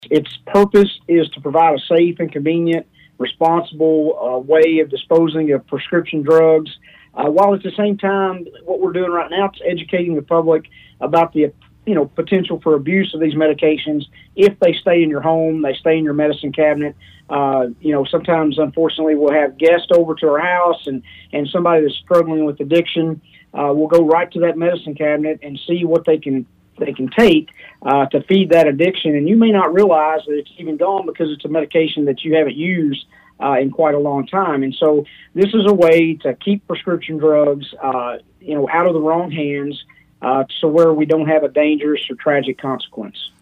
Its purpose is to provide a safe and convenient, responsible way of disposing of prescription drugs, while at the same time, what we're doing right now is educating the public about the potential for abuse of these medications if they stay in your home, they stay in your medicine cabinet. Sometimes, unfortunately, we'll have guests over to our house, and somebody that's struggling with addiction will go right to that medicine cabinet and see what they can take to feed that addiction. And you may not realize that it's even gone because it's a medication that you haven't used in quite a long time. And so this is a way to keep prescription drugs, out of the wrong hands, so where we don't have a dangerous or tragic consequence.